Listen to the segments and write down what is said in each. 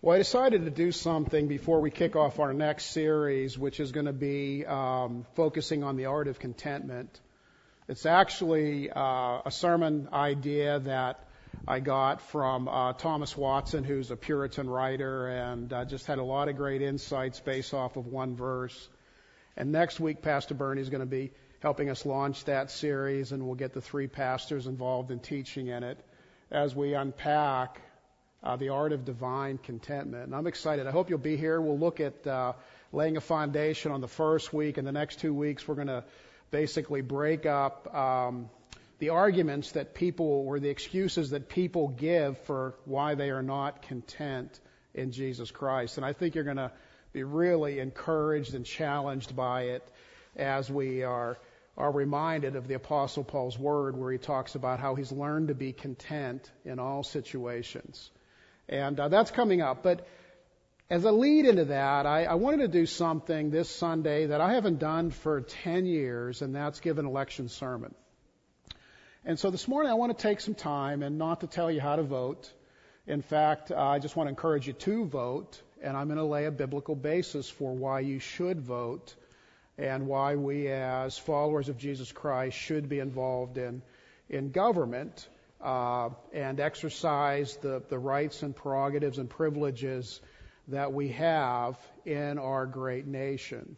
Well, I decided to do something before we kick off our next series, which is going to be focusing on the art of contentment. It's actually a sermon idea that I got from Thomas Watson, who's a Puritan writer, and just had a lot of great insights based off of one verse. And next week, Pastor Bernie is going to be helping us launch that series, and we'll get the three pastors involved in teaching in it as we unpack the art of divine contentment. And I'm excited. I hope you'll be here. We'll look at laying a foundation on the first week, and the next 2 weeks we're going to basically break up the arguments that people, or the excuses that people give for why they are not content in Jesus Christ. And I think you're going to be really encouraged and challenged by it as we are reminded of the Apostle Paul's word, where he talks about how he's learned to be content in all situations. And that's coming up. But as a lead into that, I wanted to do something this Sunday that I haven't done for 10 years, and that's give an election sermon. And so this morning I want to take some time, and not to tell you how to vote. In fact, I just want to encourage you to vote, and I'm going to lay a biblical basis for why you should vote and why we as followers of Jesus Christ should be involved in government and exercise the rights and prerogatives and privileges that we have in our great nation.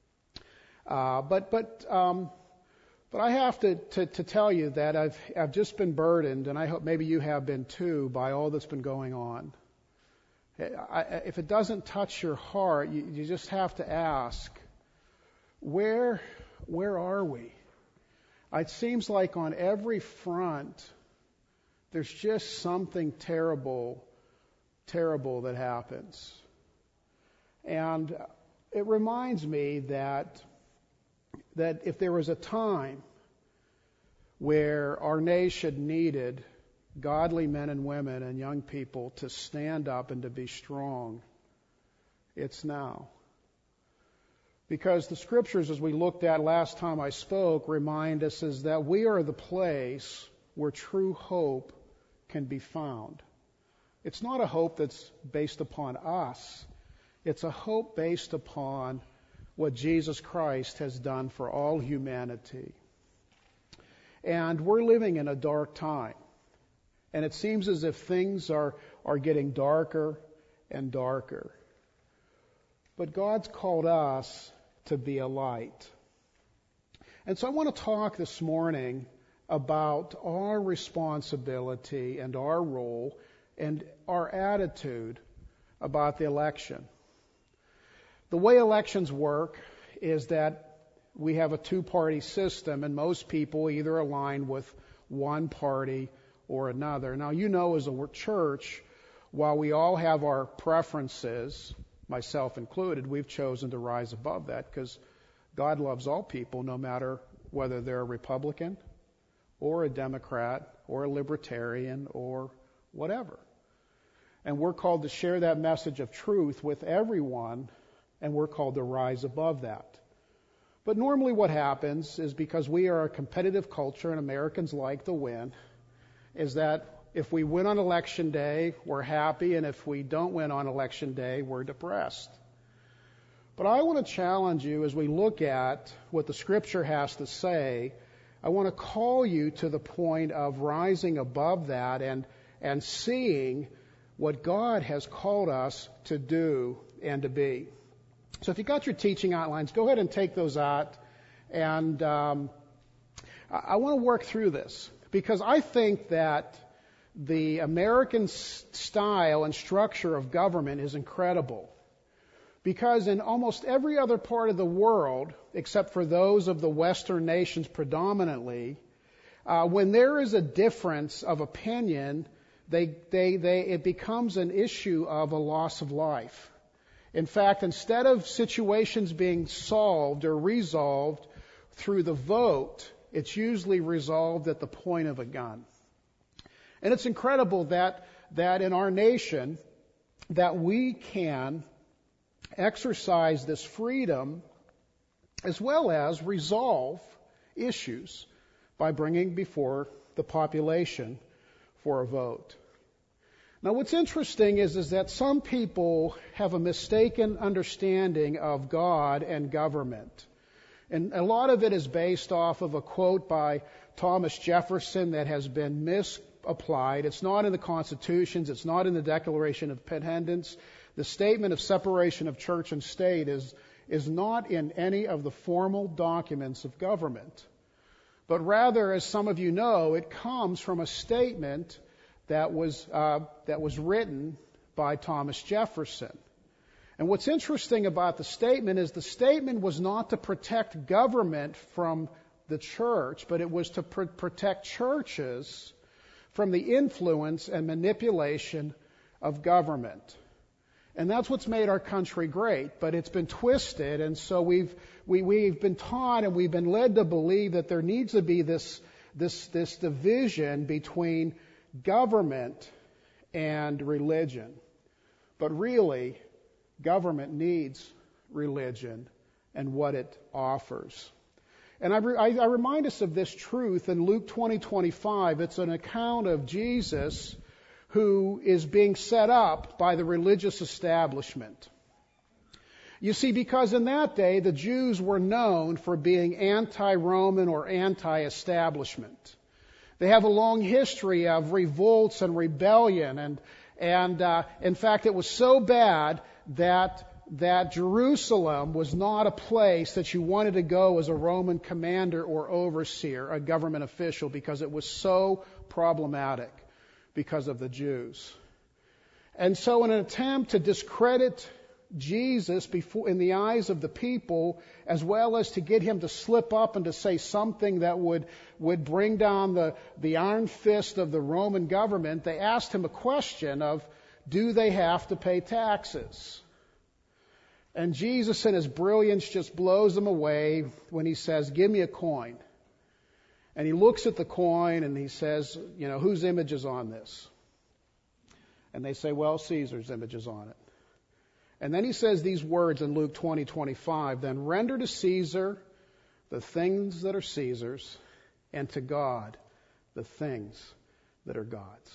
But I have to tell you that I've just been burdened, and I hope maybe you have been too, by all that's been going on. If it doesn't touch your heart, you just have to ask, where are we? It seems like on every front, there's just something terrible that happens. And it reminds me that if there was a time where our nation needed godly men and women and young people to stand up and to be strong, it's now. Because the scriptures, as we looked at last time I spoke, remind us is that we are the place where true hope can be found. It's not a hope that's based upon us. It's a hope based upon what Jesus Christ has done for all humanity. And we're living in a dark time. And it seems as if things are getting darker and darker. But God's called us to be a light. And so I want to talk this morning about our responsibility and our role and our attitude about the election. The way elections work is that we have a two-party system, and most people either align with one party or another. Now, you know, as a church, while we all have our preferences, myself included, we've chosen to rise above that because God loves all people, no matter whether they're a Republican or a Democrat or a Libertarian or whatever. And we're called to share that message of truth with everyone, and we're called to rise above that. But normally what happens is, because we are a competitive culture and Americans like to win, is that if we win on election day, we're happy, and if we don't win on election day, we're depressed. But I want to challenge you as we look at what the Scripture has to say. I want to call you to the point of rising above that and seeing what God has called us to do and to be. So if you got your teaching outlines, go ahead and take those out. And I want to work through this, because I think that the American style and structure of government is incredible. Because in almost every other part of the world, except for those of the Western nations predominantly, when there is a difference of opinion, it becomes an issue of a loss of life. In fact, instead of situations being solved or resolved through the vote, it's usually resolved at the point of a gun. And it's incredible that in our nation that we can exercise this freedom as well as resolve issues by bringing before the population for a vote. Now, what's interesting is that some people have a mistaken understanding of God and government. And a lot of it is based off of a quote by Thomas Jefferson that has been misapplied. It's not in the Constitutions. It's not in the Declaration of Independence. The statement of separation of church and state is not in any of the formal documents of government. But rather, as some of you know, it comes from a statement that was written by Thomas Jefferson. And what's interesting about the statement is the statement was not to protect government from the church, but it was to protect churches from the influence and manipulation of government. And that's what's made our country great, but it's been twisted, and so we've been taught and we've been led to believe that there needs to be this division between government and religion. But really, government needs religion and what it offers. And I remind us of this truth in Luke 20:25. It's an account of Jesus who is being set up by the religious establishment. You see, because in that day, the Jews were known for being anti-Roman or anti-establishment. They have a long history of revolts and rebellion, and in fact, it was so bad that Jerusalem was not a place that you wanted to go as a Roman commander or overseer, a government official, because it was so problematic because of the Jews. And so in an attempt to discredit Jesus in the eyes of the people, as well as to get him to slip up and to say something that would bring down the iron fist of the Roman government, they asked him a question of, do they have to pay taxes? And Jesus in his brilliance just blows them away when he says, give me a coin. And he looks at the coin and he says, whose image is on this? And they say, well, Caesar's image is on it. And then he says these words in Luke 20:25, then render to Caesar the things that are Caesar's, and to God the things that are God's.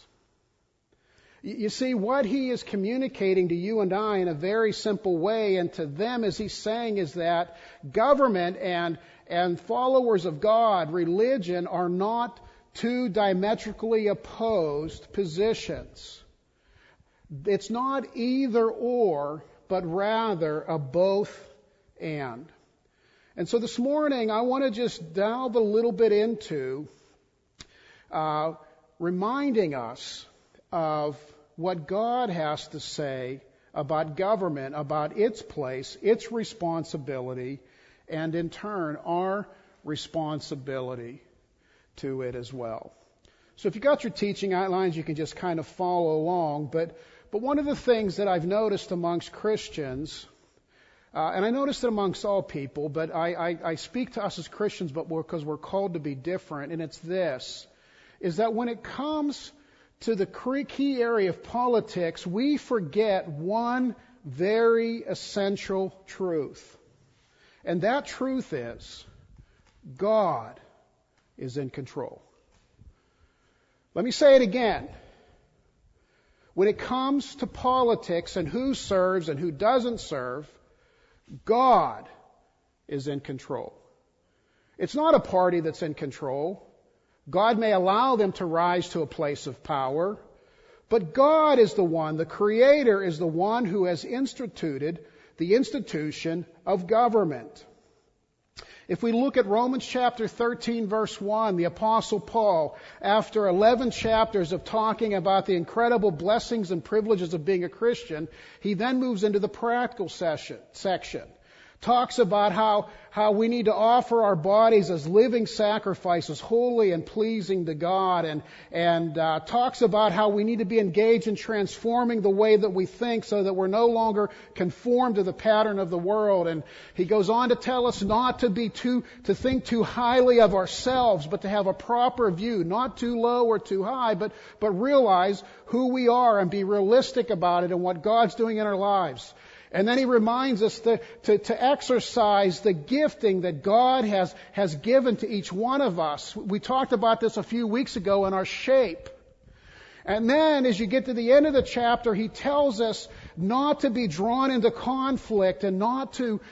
You see, what he is communicating to you and I in a very simple way, and to them as he's saying, is that government and followers of God, religion, are not two diametrically opposed positions. It's not either or, but rather a both and. And so this morning, I want to just delve a little bit into reminding us of what God has to say about government, about its place, its responsibility, and in turn, our responsibility to it as well. So if you got your teaching outlines, you can just kind of follow along. But one of the things that I've noticed amongst Christians, and I noticed it amongst all people, but I speak to us as Christians, but because we're called to be different, and it's this, is that when it comes to the key area of politics, we forget one very essential truth. And that truth is, God is in control. Let me say it again. When it comes to politics and who serves and who doesn't serve, God is in control. It's not a party that's in control. God may allow them to rise to a place of power, but God is the one, the Creator is the one who has instituted the institution of government. If we look at Romans chapter 13, verse 1, the Apostle Paul, after 11 chapters of talking about the incredible blessings and privileges of being a Christian, he then moves into the practical section. Talks about how we need to offer our bodies as living sacrifices, holy and pleasing to God, and talks about how we need to be engaged in transforming the way that we think so that we're no longer conformed to the pattern of the world. And he goes on to tell us not to think too highly of ourselves, but to have a proper view, not too low or too high, but realize who we are and be realistic about it and what God's doing in our lives. And then he reminds us to exercise the gifting that God has given to each one of us. We talked about this a few weeks ago in our shape. And then, as you get to the end of the chapter, he tells us not to be drawn into conflict and not to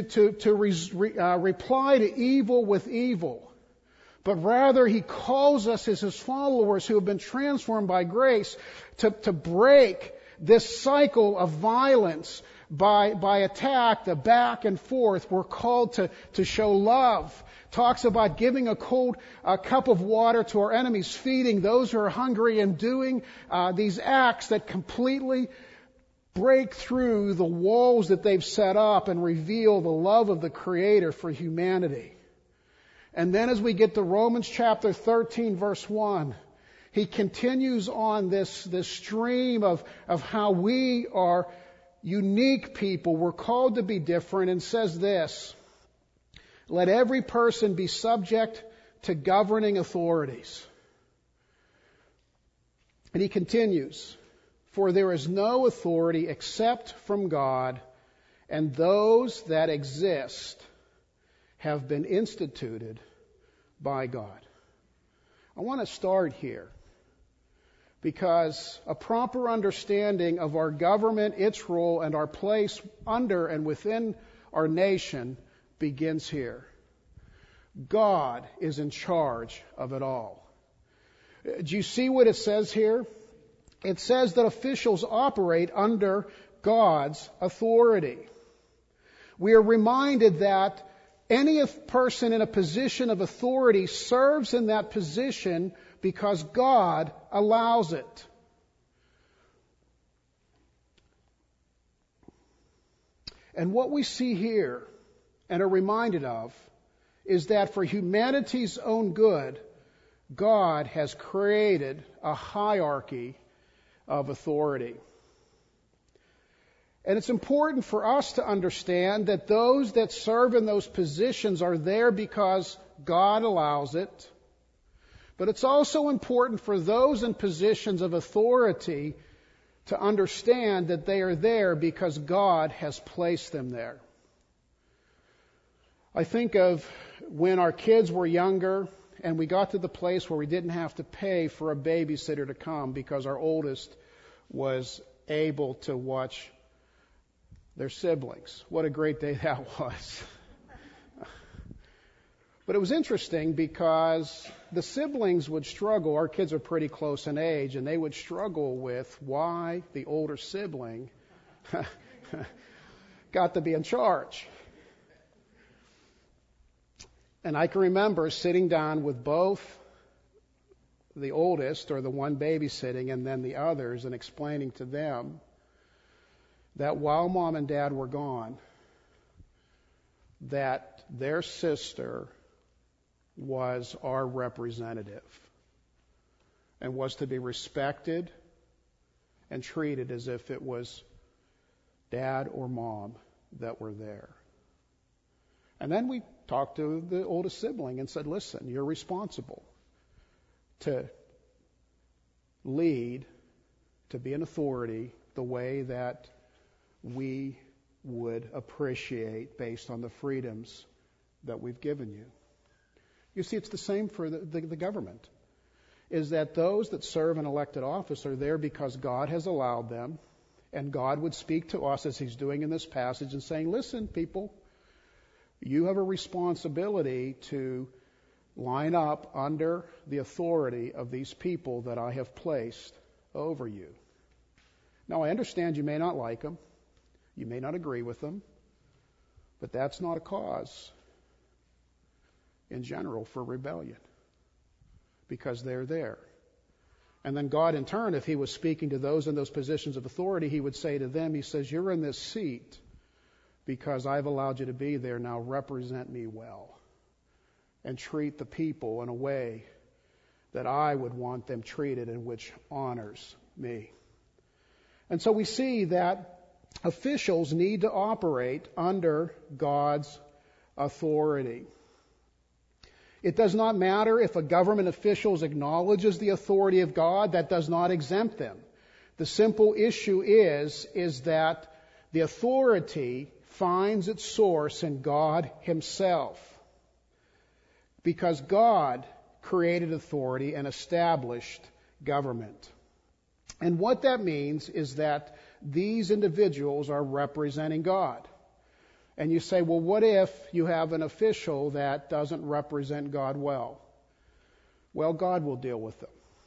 reply to evil with evil. But rather, he calls us as his followers who have been transformed by grace to break this cycle of violence by attack, the back and forth. We're called to show love. Talks about giving a cup of water to our enemies, feeding those who are hungry, and doing these acts that completely break through the walls that they've set up and reveal the love of the Creator for humanity. And then as we get to Romans chapter 13, verse 1, he continues on this stream of how we are unique people. We're called to be different, and says this: let every person be subject to governing authorities. And he continues, for there is no authority except from God, and those that exist have been instituted by God. I want to start here because a proper understanding of our government, its role, and our place under and within our nation begins here. God is in charge of it all. Do you see what it says here? It says that officials operate under God's authority. We are reminded that any person in a position of authority serves in that position because God allows it. And what we see here and are reminded of is that for humanity's own good, God has created a hierarchy of authority. And it's important for us to understand that those that serve in those positions are there because God allows it. But it's also important for those in positions of authority to understand that they are there because God has placed them there. I think of when our kids were younger and we got to the place where we didn't have to pay for a babysitter to come because our oldest was able to watch their siblings. What a great day that was. But it was interesting because the siblings would struggle. Our kids are pretty close in age, and they would struggle with why the older sibling got to be in charge. And I can remember sitting down with both the oldest, or the one babysitting, and then the others, and explaining to them that while Mom and Dad were gone, that their sister was our representative and was to be respected and treated as if it was Dad or Mom that were there. And then we talked to the oldest sibling and said, listen, you're responsible to lead, to be an authority the way that we would appreciate based on the freedoms that we've given you. You see, it's the same for the government, is that those that serve an elected office are there because God has allowed them, and God would speak to us as he's doing in this passage and saying, listen, people, you have a responsibility to line up under the authority of these people that I have placed over you. Now, I understand you may not like them. You may not agree with them. But that's not a cause in general for rebellion, because they're there. And then God, in turn, if he was speaking to those in those positions of authority, he would say to them, he says, you're in this seat because I've allowed you to be there. Now represent me well and treat the people in a way that I would want them treated and which honors me. And so we see that officials need to operate under God's authority. It does not matter if a government official acknowledges the authority of God. That does not exempt them. The simple issue is that the authority finds its source in God himself, because God created authority and established government. And what that means is that these individuals are representing God. And you say, well, what if you have an official that doesn't represent God well? Well, God will deal with them.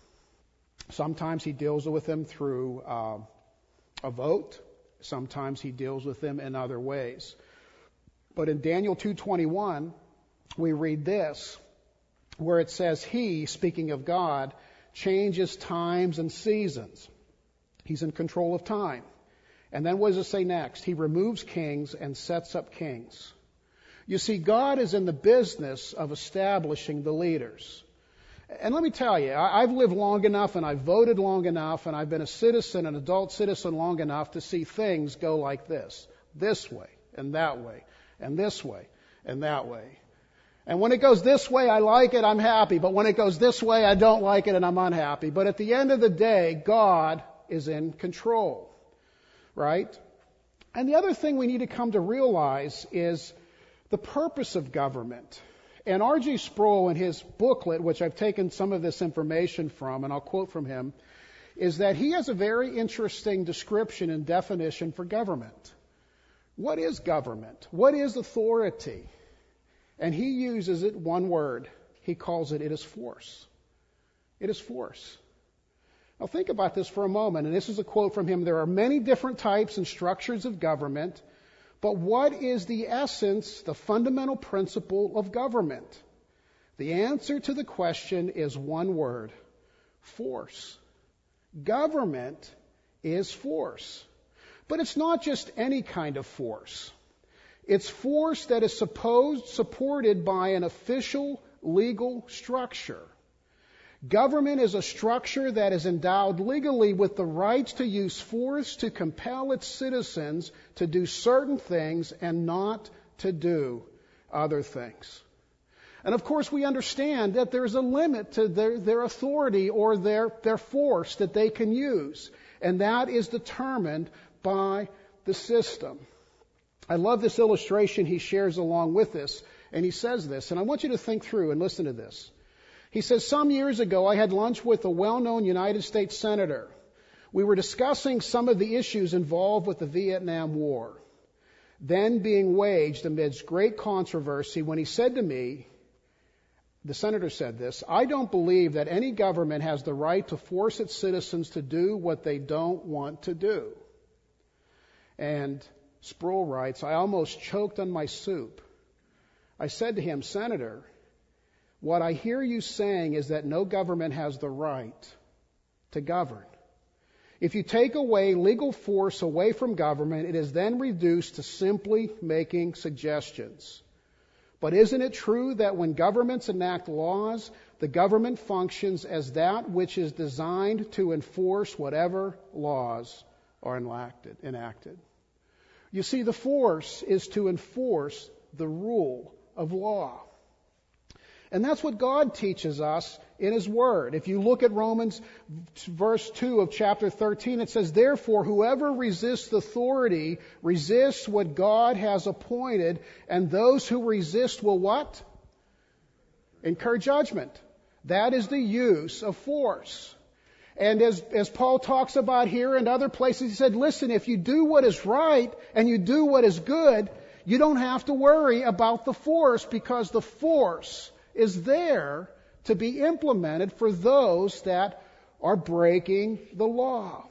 Sometimes he deals with them through a vote. Sometimes he deals with them in other ways. But in Daniel 2:21, we read this, where it says, he, speaking of God, changes times and seasons. He's in control of time. And then what does it say next? He removes kings and sets up kings. You see, God is in the business of establishing the leaders. And let me tell you, I've lived long enough and I've voted long enough and I've been a citizen, an adult citizen long enough to see things go like this way and that way and this way and that way. And when it goes this way, I like it, I'm happy. But when it goes this way, I don't like it and I'm unhappy. But at the end of the day, God is in control, right? And the other thing we need to come to realize is the purpose of government. And R.G. Sproul, in his booklet, which I've taken some of this information from, and I'll quote from him, is that he has a very interesting description and definition for government. What is government? What is authority? And he uses it one word. He calls it is force. It is force. Now think about this for a moment, and this is a quote from him. There are many different types and structures of government, but what is the essence, the fundamental principle of government? The answer to the question is one word: force. Government is force. But it's not just any kind of force. It's force that is supported by an official legal structure. Government is a structure that is endowed legally with the rights to use force to compel its citizens to do certain things and not to do other things. And of course, we understand that there's a limit to their authority or their force that they can use. And that is determined by the system. I love this illustration he shares along with this. And he says this, and I want you to think through and listen to this. He says, some years ago, I had lunch with a well-known United States senator. We were discussing some of the issues involved with the Vietnam War, then being waged amidst great controversy, when he said to me, the senator said this, I don't believe that any government has the right to force its citizens to do what they don't want to do. And Sproul writes, I almost choked on my soup. I said to him, Senator, what I hear you saying is that no government has the right to govern. If you take away legal force away from government, it is then reduced to simply making suggestions. But isn't it true that when governments enact laws, the government functions as that which is designed to enforce whatever laws are enacted? You see, the force is to enforce the rule of law. And that's what God teaches us in His Word. If you look at Romans verse 2 of chapter 13, it says, therefore, whoever resists authority resists what God has appointed, and those who resist will what? Incur judgment. That is the use of force. And as Paul talks about here and other places, he said, listen, if you do what is right and you do what is good, you don't have to worry about the force, because the force is there to be implemented for those that are breaking the law.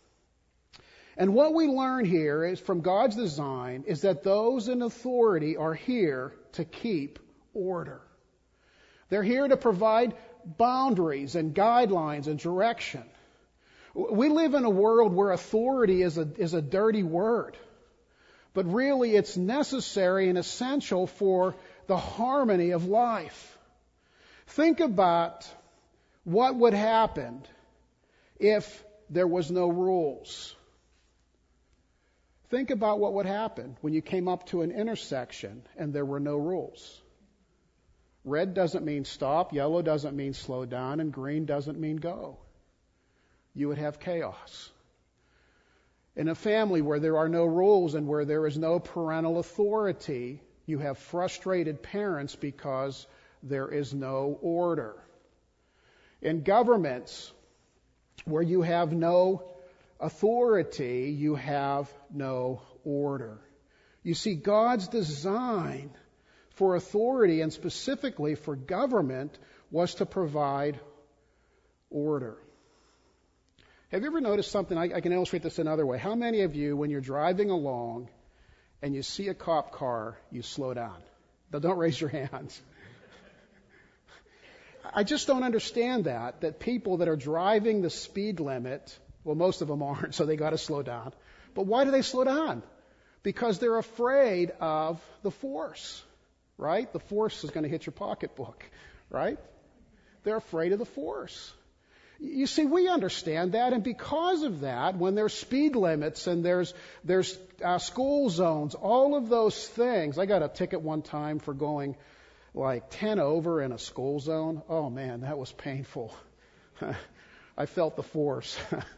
And what we learn here is from God's design is that those in authority are here to keep order. They're here to provide boundaries and guidelines and direction. We live in a world where authority is a dirty word. But really it's necessary and essential for the harmony of life. Think about what would happen if there was no rules. Think about what would happen when you came up to an intersection and there were no rules. Red doesn't mean stop, yellow doesn't mean slow down, and green doesn't mean go. You would have chaos. In a family where there are no rules and where there is no parental authority, you have frustrated parents because there is no order. In governments, Where you have no authority, you have no order. You see, God's design for authority, and specifically for government, was to provide order. Have you ever noticed something? I can illustrate this another way. How many of you, when you're driving along and you see a cop car, you slow down? Now, don't raise your hands. I just don't understand that people that are driving the speed limit, well, most of them aren't, so they got to slow down. But why do they slow down? Because they're afraid of the force, right? The force is going to hit your pocketbook, right? They're afraid of the force. You see, we understand that, and because of that, when there's speed limits and there's school zones, all of those things. I got a ticket one time for going like 10 over in a school zone. Oh man, that was painful. I felt the force.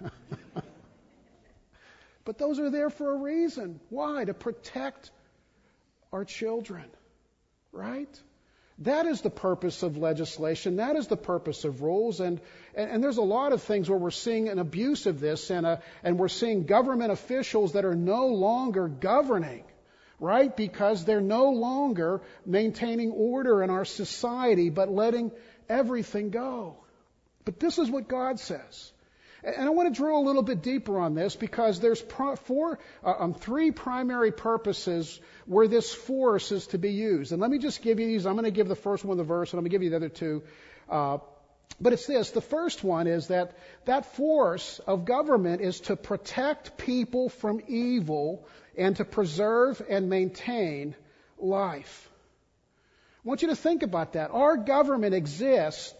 But those are there for a reason. Why? To protect our children, right? That is the purpose of legislation. That is the purpose of rules. And there's a lot of things where we're seeing an abuse of this, and we're seeing government officials that are no longer governing, right? Because they're no longer maintaining order in our society, but letting everything go. But this is what God says. And I want to drill a little bit deeper on this, because there's three primary purposes where this force is to be used. And let me just give you these. I'm going to give the first one the verse, and I'm going to give you the other two. But it's this. The first one is that force of government is to protect people from evil and to preserve and maintain life. I want you to think about that. Our government exists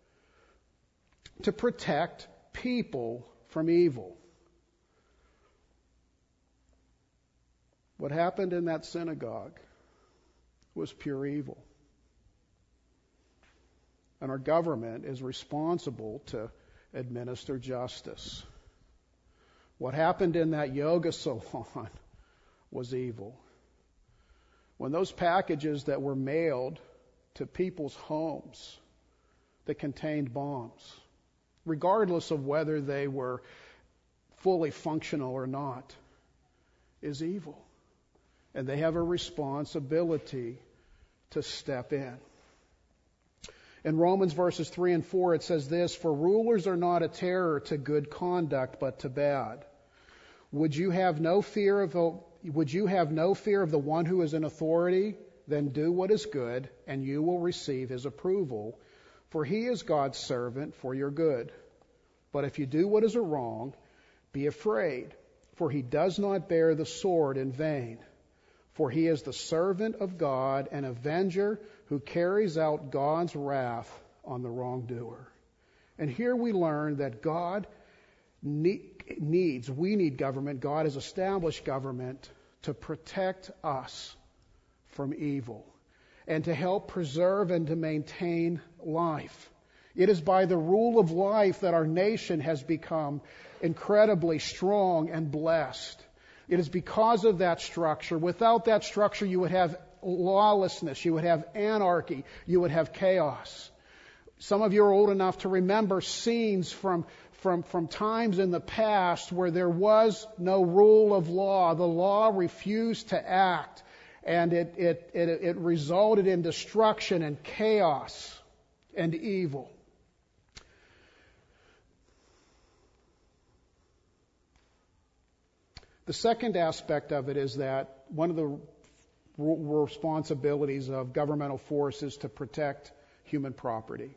to protect people from evil. What happened in that synagogue was pure evil. And our government is responsible to administer justice. What happened in that yoga salon was evil. When those packages that were mailed to people's homes that contained bombs, regardless of whether they were fully functional or not, is evil. And they have a responsibility to step in. In Romans verses 3 and 4, it says this: "For rulers are not a terror to good conduct, but to bad. Would you have no fear of the one who is in authority? Then do what is good, and you will receive his approval. For he is God's servant for your good. But if you do what is wrong, be afraid, for he does not bear the sword in vain. For he is the servant of God, an avenger who carries out God's wrath on the wrongdoer." And here we learn that we need government. God has established government to protect us from evil and to help preserve and to maintain life. It is by the rule of life that our nation has become incredibly strong and blessed. It is because of that structure. Without that structure, you would have lawlessness, you would have anarchy, you would have chaos. Some of you are old enough to remember scenes from times in the past where there was no rule of law. The law refused to act, and it resulted in destruction and chaos and evil. The second aspect of it is that one of the responsibilities of governmental force is to protect human property.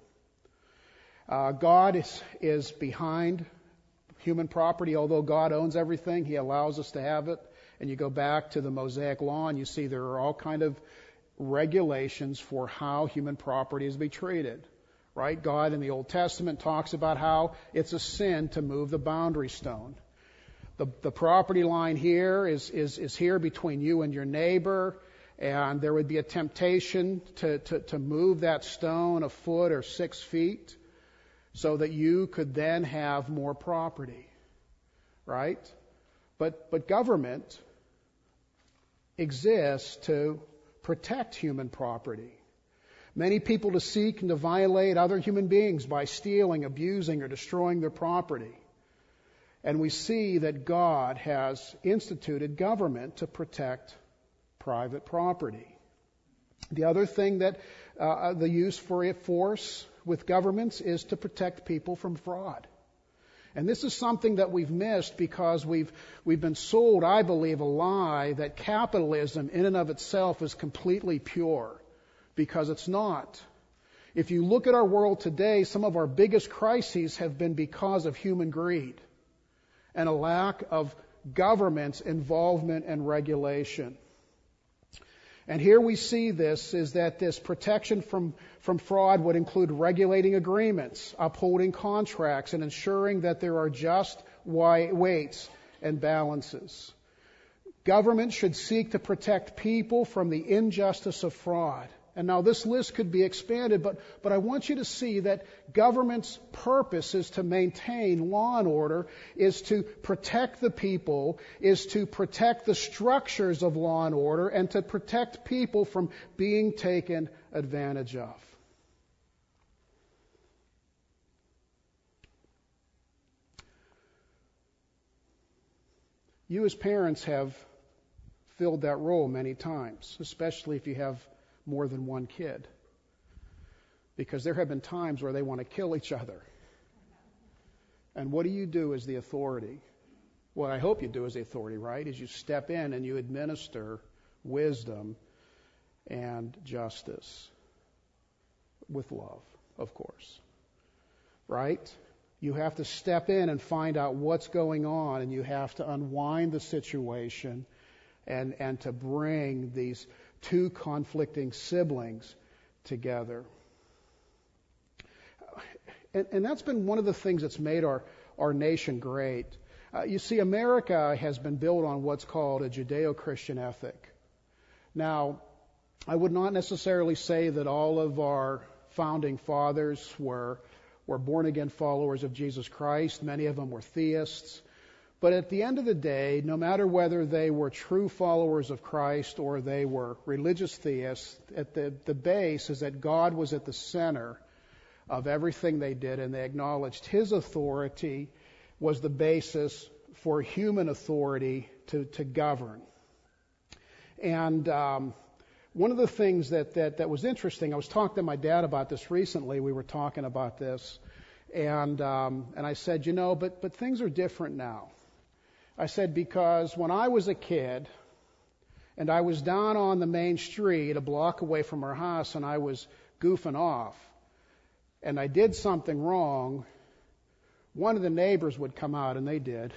God is behind human property. Although God owns everything, He allows us to have it. And you go back to the Mosaic Law and you see there are all kind of regulations for how human property is to be treated. Right? God in the Old Testament talks about how it's a sin to move the boundary stone. The property line here is here between you and your neighbor, and there would be a temptation to move that stone a foot or 6 feet so that you could then have more property, right? But government exists to protect human property. Many people to seek and to violate other human beings by stealing, abusing, or destroying their property. And we see that God has instituted government to protect private property. The other thing that the use for force with governments is to protect people from fraud. And this is something that we've missed because we've been sold, I believe, a lie that capitalism in and of itself is completely pure, because it's not. If you look at our world today, some of our biggest crises have been because of human greed and a lack of government's involvement and regulation. And here we see this, is that this protection from fraud would include regulating agreements, upholding contracts, and ensuring that there are just weights and balances. Government should seek to protect people from the injustice of fraud. And now this list could be expanded, but I want you to see that government's purpose is to maintain law and order, is to protect the people, is to protect the structures of law and order, and to protect people from being taken advantage of. You as parents have filled that role many times, especially if you have more than one kid, because there have been times where they want to kill each other. And what do you do as the authority? What I hope you do as the authority, right, is you step in and you administer wisdom and justice with love, of course, right? You have to step in and find out what's going on, and you have to unwind the situation and to bring these two conflicting siblings together. And that's been one of the things that's made our nation great. You see, America has been built on what's called a Judeo-Christian ethic. Now, I would not necessarily say that all of our founding fathers were born-again followers of Jesus Christ. Many of them were theists. But at the end of the day, no matter whether they were true followers of Christ or they were religious theists, at the base is that God was at the center of everything they did, and they acknowledged His authority was the basis for human authority to govern. And one of the things that was interesting, I was talking to my dad about this recently. We were talking about this, and I said, but things are different now. I said, because when I was a kid and I was down on the main street a block away from our house and I was goofing off and I did something wrong, one of the neighbors would come out, and they did,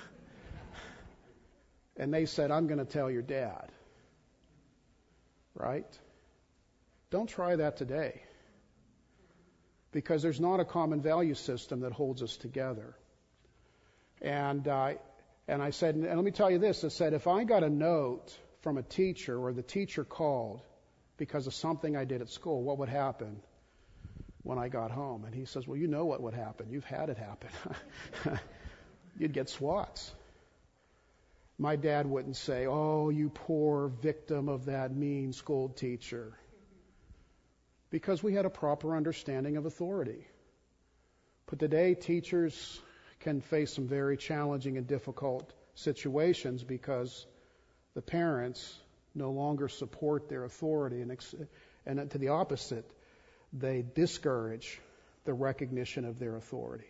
and they said, I'm going to tell your dad. Right? Don't try that today, because there's not a common value system that holds us together. And I said, and let me tell you this, I said, if I got a note from a teacher or the teacher called because of something I did at school, what would happen when I got home? And he says, well, you know what would happen. You've had it happen. You'd get swats. My dad wouldn't say, oh, you poor victim of that mean school teacher. Because we had a proper understanding of authority. But today, teachers can face some very challenging and difficult situations because the parents no longer support their authority, and to the opposite, they discourage the recognition of their authority.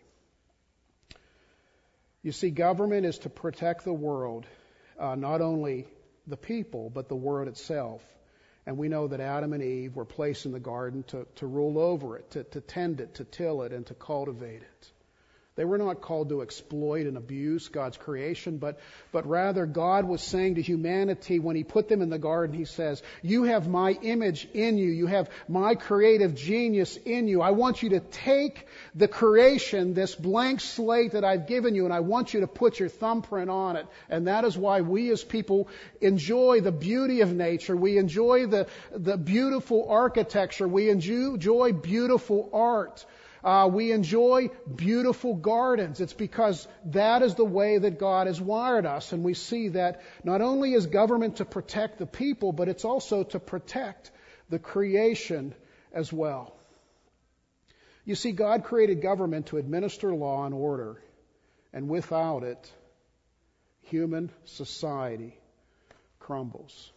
You see, government is to protect the world, not only the people, but the world itself. And we know that Adam and Eve were placed in the garden to rule over it, to tend it, to till it, and to cultivate it. They were not called to exploit and abuse God's creation, but rather God was saying to humanity when He put them in the garden, He says, you have my image in you. You have my creative genius in you. I want you to take the creation, this blank slate that I've given you, and I want you to put your thumbprint on it. And that is why we as people enjoy the beauty of nature. We enjoy the beautiful architecture. We enjoy beautiful art. We enjoy beautiful gardens. It's because that is the way that God has wired us. And we see that not only is government to protect the people, but it's also to protect the creation as well. You see, God created government to administer law and order, and without it, human society crumbles.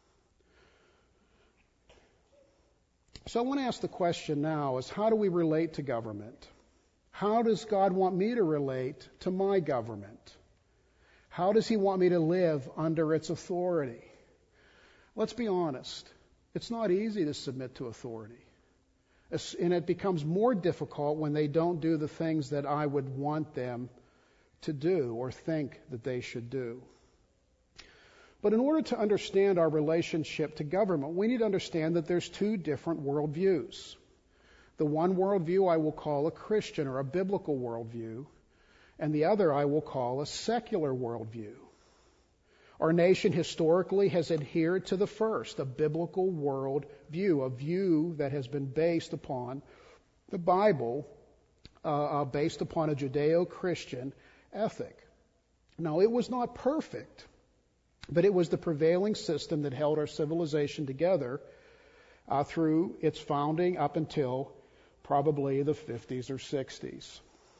So I want to ask the question now is, how do we relate to government? How does God want me to relate to my government? How does He want me to live under its authority? Let's be honest. It's not easy to submit to authority. And it becomes more difficult when they don't do the things that I would want them to do or think that they should do. But in order to understand our relationship to government, we need to understand that there's two different worldviews. The one worldview I will call a Christian or a biblical worldview, and the other I will call a secular worldview. Our nation historically has adhered to the first, a biblical worldview, a view that has been based upon the Bible, based upon a Judeo-Christian ethic. Now, it was not perfect, but it was the prevailing system that held our civilization together through its founding up until probably the 50s or 60s.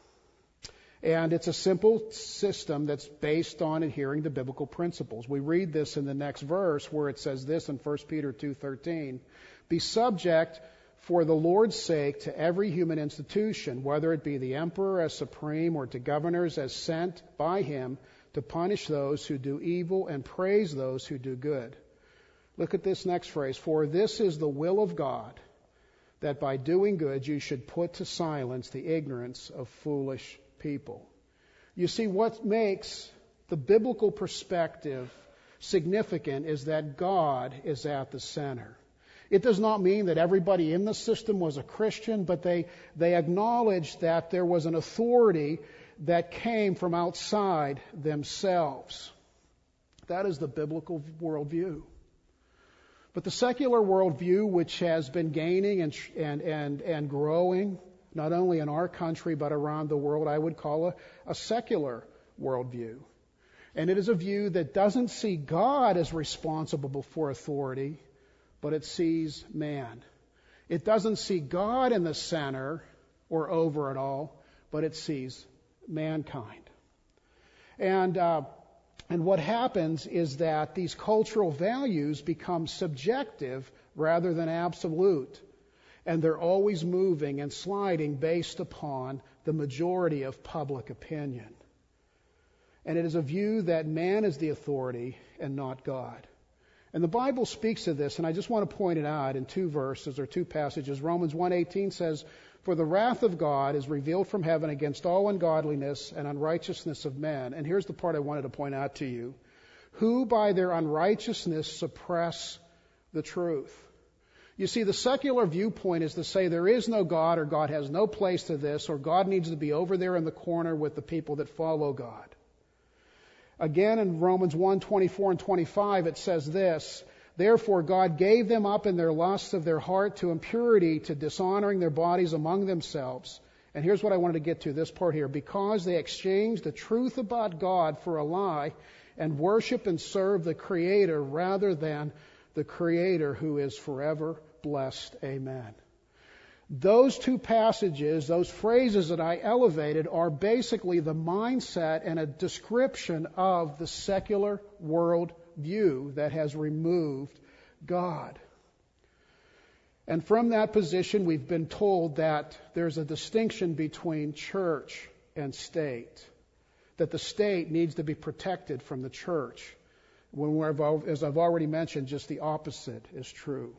And it's a simple system that's based on adhering to biblical principles. We read this in the next verse where it says this in 1 Peter 2:13. Be subject for the Lord's sake to every human institution, whether it be the emperor as supreme or to governors as sent by him to punish those who do evil and praise those who do good. Look at this next phrase. For this is the will of God, that by doing good you should put to silence the ignorance of foolish people. You see, what makes the biblical perspective significant is that God is at the center. It does not mean that everybody in the system was a Christian, but they acknowledged that there was an authority that came from outside themselves. That is the biblical worldview. But the secular worldview, which has been gaining and growing, not only in our country but around the world, I would call a secular worldview. And it is a view that doesn't see God as responsible for authority, but it sees man. It doesn't see God in the center or over it all, but it sees mankind. And what happens is that these cultural values become subjective rather than absolute. And they're always moving and sliding based upon the majority of public opinion. And it is a view that man is the authority and not God. And the Bible speaks of this, and I just want to point it out in two verses or two passages. Romans 1:18 says, For the wrath of God is revealed from heaven against all ungodliness and unrighteousness of men. And here's the part I wanted to point out to you. Who by their unrighteousness suppress the truth. You see, the secular viewpoint is to say there is no God, or God has no place to this, or God needs to be over there in the corner with the people that follow God. Again, in Romans 1:24 and 25, it says this, Therefore God gave them up in their lusts of their heart to impurity, to dishonoring their bodies among themselves. And here's what I wanted to get to, this part here. Because they exchanged the truth about God for a lie, and worship and serve the Creator rather than the Creator who is forever blessed. Amen. Those two passages, those phrases that I elevated, are basically the mindset and a description of the secular world view that has removed God. And from that position, we've been told that there's a distinction between church and state, that the state needs to be protected from the church. As I've already mentioned, just the opposite is true.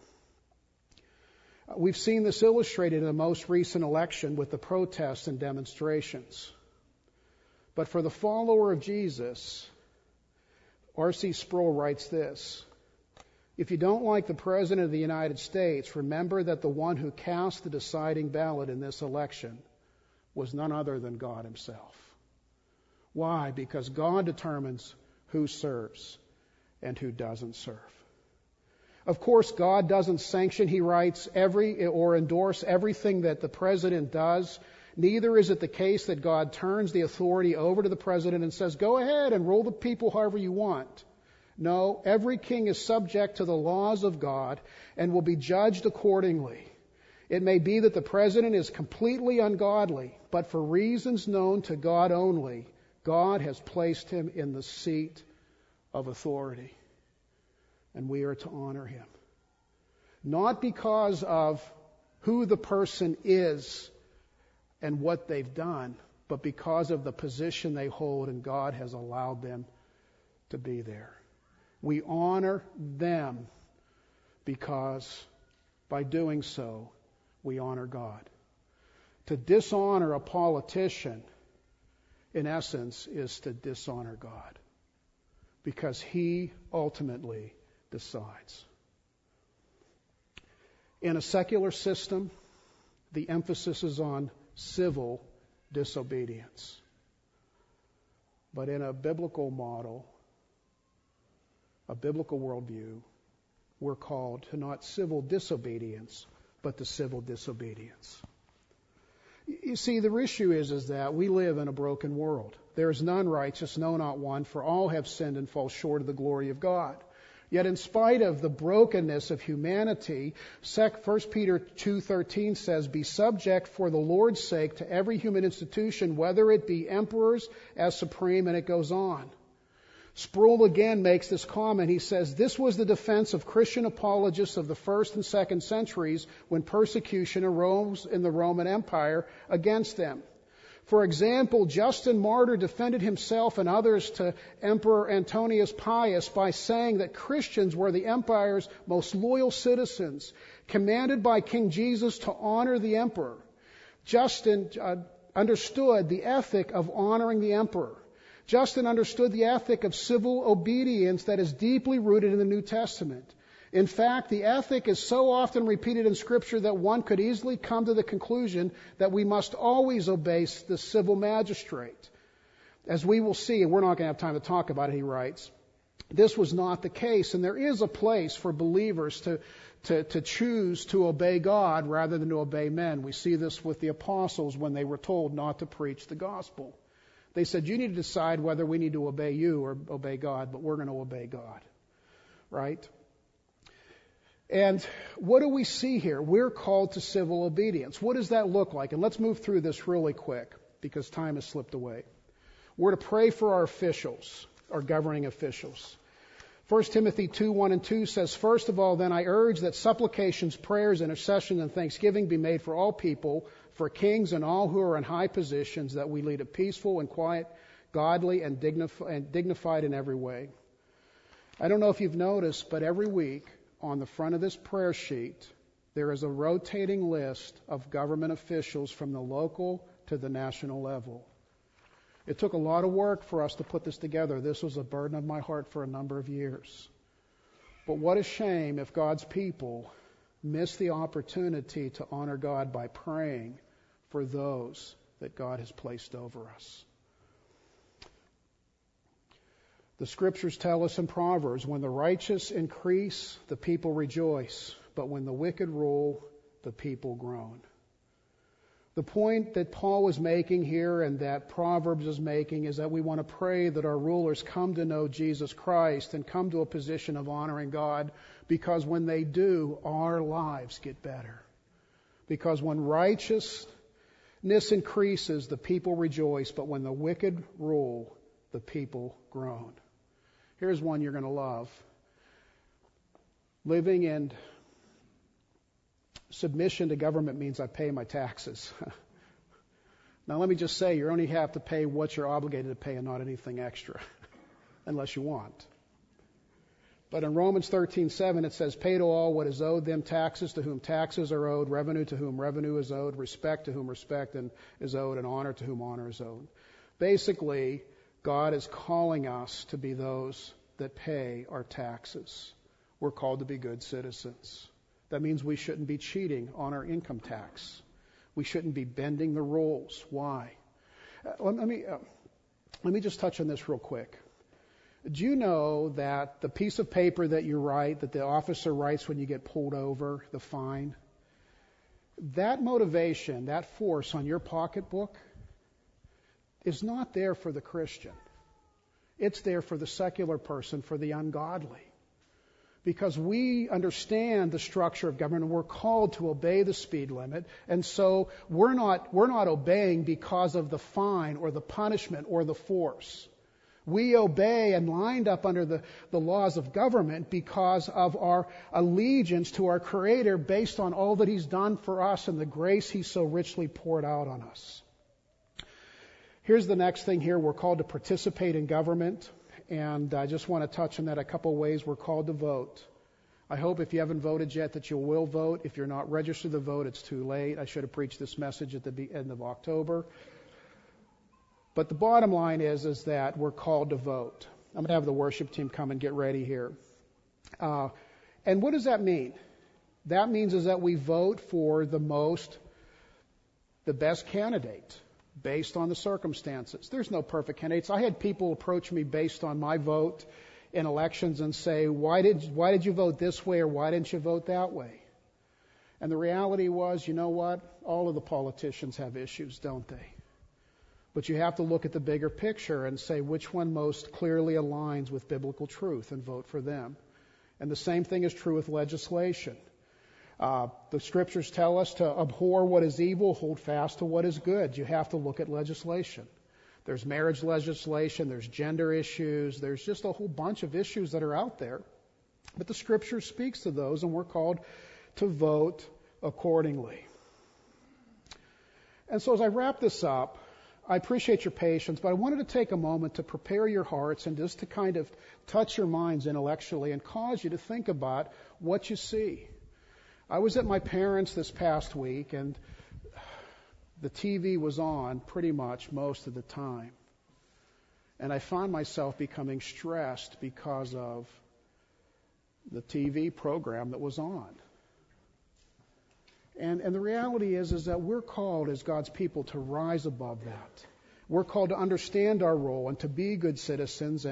We've seen this illustrated in the most recent election with the protests and demonstrations. But for the follower of Jesus, R.C. Sproul writes this, If you don't like the President of the United States, remember that the one who cast the deciding ballot in this election was none other than God Himself. Why? Because God determines who serves and who doesn't serve. Of course, God doesn't sanction, he writes, or endorse everything that the president does. Neither is it the case that God turns the authority over to the president and says, go ahead and rule the people however you want. No, every king is subject to the laws of God and will be judged accordingly. It may be that the president is completely ungodly, but for reasons known to God only, God has placed him in the seat of authority, and we are to honor him. Not because of who the person is and what they've done, but because of the position they hold and God has allowed them to be there. We honor them because by doing so, we honor God. To dishonor a politician, in essence, is to dishonor God because he ultimately decides. In a secular system, the emphasis is on civil disobedience. But in a biblical model, a biblical worldview, we're called to not civil disobedience, but to civil disobedience. You see, the issue is that we live in a broken world. There is none righteous, no, not one, for all have sinned and fall short of the glory of God. Yet in spite of the brokenness of humanity, 1 Peter 2:13 says, "Be subject for the Lord's sake to every human institution, whether it be emperors as supreme," and it goes on. Sproul again makes this comment. He says, "This was the defense of Christian apologists of the 1st and 2nd centuries when persecution arose in the Roman Empire against them. For example, Justin Martyr defended himself and others to Emperor Antonius Pius by saying that Christians were the empire's most loyal citizens, commanded by King Jesus to honor the emperor. Justin understood the ethic of honoring the emperor. Justin understood the ethic of civil obedience that is deeply rooted in the New Testament. In fact, the ethic is so often repeated in Scripture that one could easily come to the conclusion that we must always obey the civil magistrate. As we will see, and we're not going to have time to talk about it, he writes, this was not the case, and there is a place for believers to choose to obey God rather than to obey men. We see this with the apostles when they were told not to preach the gospel. They said, you need to decide whether we need to obey you or obey God, but we're going to obey God, right? And what do we see here? We're called to civil obedience. What does that look like? And let's move through this really quick because time has slipped away. We're to pray for our officials, our governing officials. 1 Timothy 2:1-2 says, "First of all, then I urge that supplications, prayers, intercession, and thanksgiving be made for all people, for kings and all who are in high positions, that we lead a peaceful and quiet, godly and dignified in every way." I don't know if you've noticed, but every week on the front of this prayer sheet, there is a rotating list of government officials from the local to the national level. It took a lot of work for us to put this together. This was a burden of my heart for a number of years. But what a shame if God's people miss the opportunity to honor God by praying for those that God has placed over us. The Scriptures tell us in Proverbs, when the righteous increase, the people rejoice, but when the wicked rule, the people groan. The point that Paul was making here and that Proverbs is making is that we want to pray that our rulers come to know Jesus Christ and come to a position of honoring God, because when they do, our lives get better. Because when righteousness increases, the people rejoice, but when the wicked rule, the people groan. Here's one you're going to love. Living in submission to government means I pay my taxes. Now let me just say, you only have to pay what you're obligated to pay and not anything extra, unless you want. But in Romans 13:7 it says, "Pay to all what is owed them, taxes to whom taxes are owed, revenue to whom revenue is owed, respect to whom respect is owed, and honor to whom honor is owed." Basically, God is calling us to be those that pay our taxes. We're called to be good citizens. That means we shouldn't be cheating on our income tax. We shouldn't be bending the rules. Why? Let me just touch on this real quick. Do you know that the piece of paper that you write, that the officer writes when you get pulled over, the fine, that motivation, that force on your pocketbook is not there for the Christian. It's there for the secular person, for the ungodly. because we understand the structure of government and we're called to obey the speed limit. And so we're not obeying because of the fine or the punishment or the force. We obey and lined up under the laws of government because of our allegiance to our Creator based on all that He's done for us and the grace He's so richly poured out on us. Here's the next thing here. We're called to participate in government. And I just want to touch on that a couple ways. We're called to vote. I hope if you haven't voted yet that you will vote. If you're not registered to vote, it's too late. I should have preached this message at the end of October. But the bottom line is that we're called to vote. I'm going to have the worship team come and get ready here. And what does that mean? That means is that we vote for the best candidate based on the circumstances. There's no perfect candidates. I had people approach me based on my vote in elections and say, why did you vote this way or why didn't you vote that way? And the reality was, you know what? All of the politicians have issues, don't they? But you have to look at the bigger picture and say which one most clearly aligns with biblical truth and vote for them. And the same thing is true with legislation. The scriptures tell us to abhor what is evil, hold fast to what is good. You have to look at legislation. There's marriage legislation, there's gender issues, there's just a whole bunch of issues that are out there. But the scripture speaks to those, and we're called to vote accordingly. And so as I wrap this up, I appreciate your patience, but I wanted to take a moment to prepare your hearts and just to kind of touch your minds intellectually and cause you to think about what you see. I was at my parents' this past week, and the TV was on pretty much most of the time. And I found myself becoming stressed because of the TV program that was on. And the reality is that we're called as God's people to rise above that. We're called to understand our role and to be good citizens.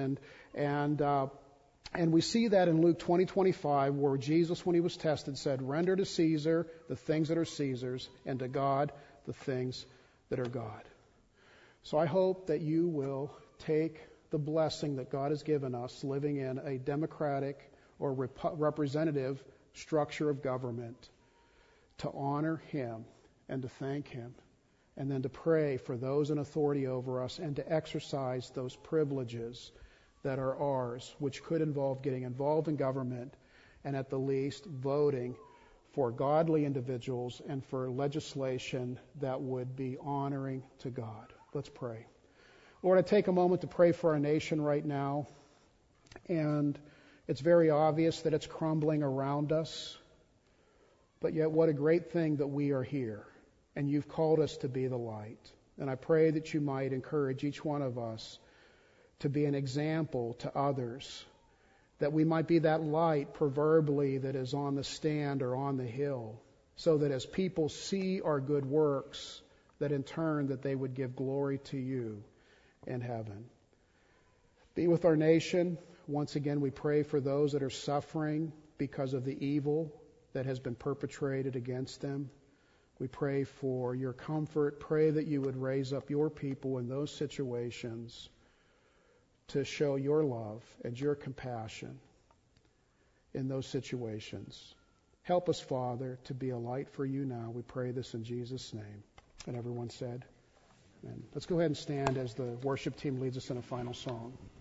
And we see that in Luke 20:25, where Jesus, when he was tested, said, "Render to Caesar the things that are Caesar's, and to God the things that are God." So I hope that you will take the blessing that God has given us, living in a democratic or representative structure of government, to honor Him and to thank Him, and then to pray for those in authority over us and to exercise those privileges that are ours, which could involve getting involved in government and at the least voting for godly individuals and for legislation that would be honoring to God. Let's pray. Lord, I take a moment to pray for our nation right now, and it's very obvious that it's crumbling around us, but yet what a great thing that we are here, and you've called us to be the light. And I pray that you might encourage each one of us to be an example to others, that we might be that light proverbially that is on the stand or on the hill, so that as people see our good works, that in turn that they would give glory to you in heaven. Be with our nation. Once again, we pray for those that are suffering because of the evil that has been perpetrated against them. We pray for your comfort. Pray that you would raise up your people in those situations to show your love and your compassion in those situations. Help us, Father, to be a light for you now. We pray this in Jesus' name. And everyone said, amen. Let's go ahead and stand as the worship team leads us in a final song.